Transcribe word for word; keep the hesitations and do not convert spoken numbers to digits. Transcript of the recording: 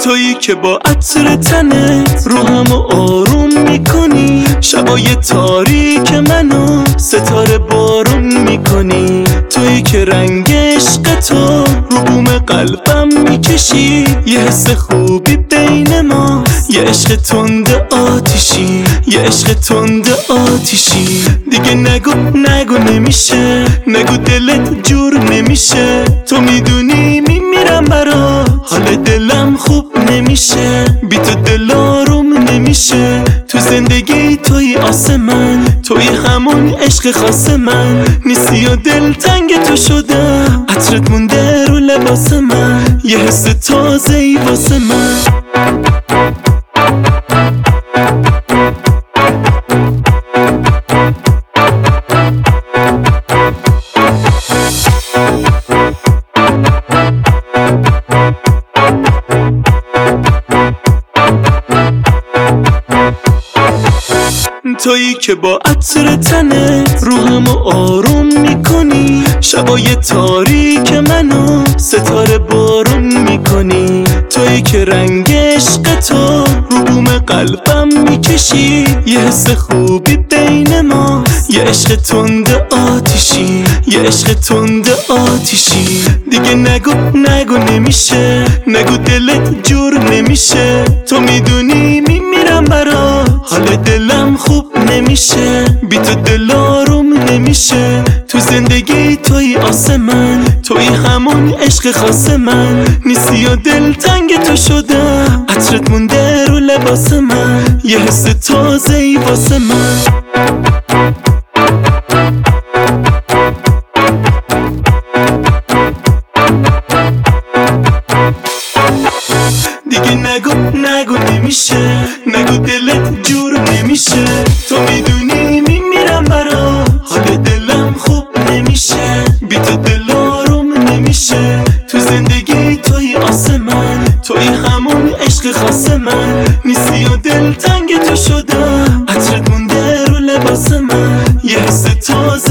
تویی که با عطر تنت روحمو آروم میکنی، شبای تاریک منو ستاره بارون میکنی. تویی که رنگ عشق تو رو بوم قلبم میکشی، یه حس خوبی بین ما، یه عشق تند آتیشی، یه عشق تند آتیشی. دیگه نگو نگو نمیشه، نگو دلت جور نمیشه، تو میدونی میمیرم برات، حال دلم خوب نمیشه، بی تو دل آروم نمیشه. تو زندگی توی آسمن، توی همون عشق خاص من، نیستی و دل تنگ تو شده، عطرت مونده رو لباس من، یه حس تازه ای واسه من. تویی که با عطر تنت روحمو آروم میکنی، شبای تاریک منو ستاره بارون میکنی. تویی که رنگ عشق تو رو بوم قلبم میکشی، یه حس خوبی بین ما، یه عشق تند آتیشی، یه عشق تند آتیشی. دیگه نگو نگو نمیشه، نگو دلت جور نمیشه، تو میدونی میمیرم برات، حال دلم خوب نمیشه، بی تو دل آروم نمیشه. تو زندگی توی آسمن، توی همون عشق خاص من، نیستی و دل تنگ تو شده، عطرت مونده رو لباس من، یه حس تازه ای واسه من. دیگه نگو نگو نمیشه، نگو دلت جور نمیشه، تو میدونی میمیرم برات، حال دلم خوب نمیشه، بی تو دل آروم نمیشه. تو زندگی توی آسمن، توی همون عشق خاص من، نیستی و دل تنگ تو شده، عطرت مونده رو لباس من، یه حس تازه